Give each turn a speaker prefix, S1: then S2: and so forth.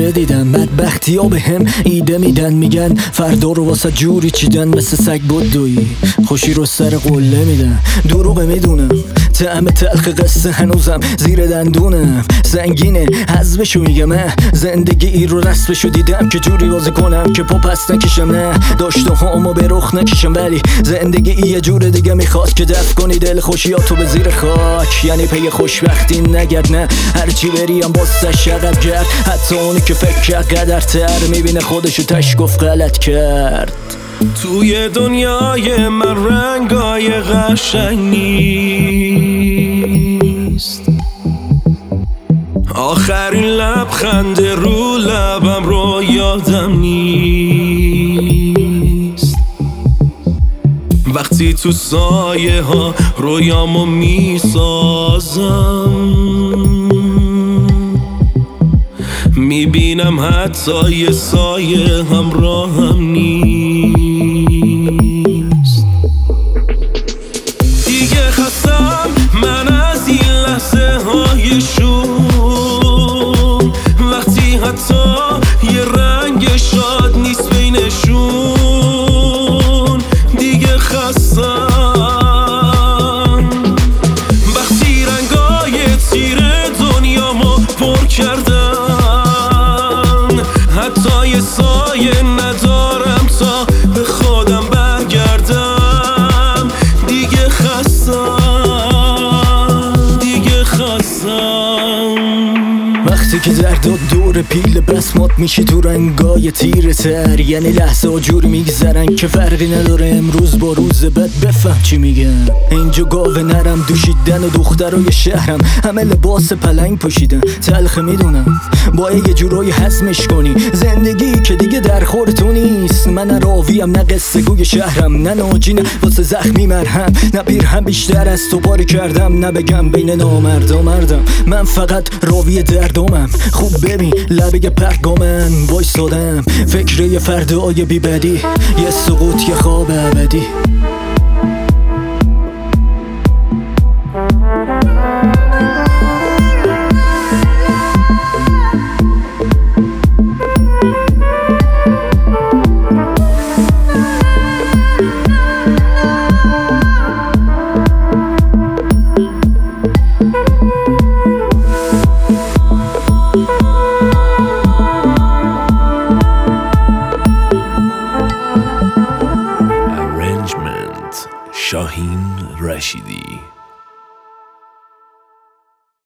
S1: دیده دیدم بدبختی ها به هم ایده میدن، میگن فردا رو واسه جوری چیدن، مثل سگ بدویی خوشی رو سر قله میدن. دروغه میدونم طعم تلخ قصه هنوزم زیر دندونم، زنگینه حذفشو میگم. من زندگی ای رو رسمشو دیدم که جوری بازی کنم که پا پس نکشم، نه داشته هامو به رخ نکشم، ولی زندگی ای یه جور دیگه میخواد که دفع کنی دل خوشیاتو به زیر خاک. یعنی پی خوشبختی نگرد، نه هرچی بریم باستش عقب گرد، حتی اونی که فکر کرد قدرتر میبینه خودشو تش گفت غلط کرد.
S2: توی دنیای من رنگای قشنگ نیست، آخرین لبخند رو لبم رو یادم نیست، وقتی تو سایه ها رویامو میسازم، میبینم حتی یه سایه همراهم نیست. دیگه خستم من از این لحظه های شوم، وقتی حتی یه رنگ شاد نیست بینشون. دیگه خستم وقتی رنگای تیر دنیامو پر کردم، حتی یه سایه ندارم تا به خودم برگردم. دیگه خستم، دیگه خستم.
S1: وقتی که درداد دور پیل بسمات میشه تو رنگای تیره تر، یعنی لحظه ها جور میگذرن که فرقی نداره امروز با روز بعد. بفهم چی میگن، اینجا گاوه نرم دوشیدن و دخترای شهرم همه لباس پلنگ پوشیدن. تلخه میدونم باید یه جورایی هضمش کنی، زندگی که دیگه در خور تو نیست. من نه راویم نه قصه گوی شهرم، نه ناجی نه واسه زخمی مرهم، نه پیرهم بیشتر از تو باری کردم، نه بگم بین نامردا مردم. من فقط راوی دردامم، خوب ببین لبه پرگامن وایسادم، فکر یه فردای بی بدی، یه سقوط یه خواب ابدی.
S2: شاهین رشیدی.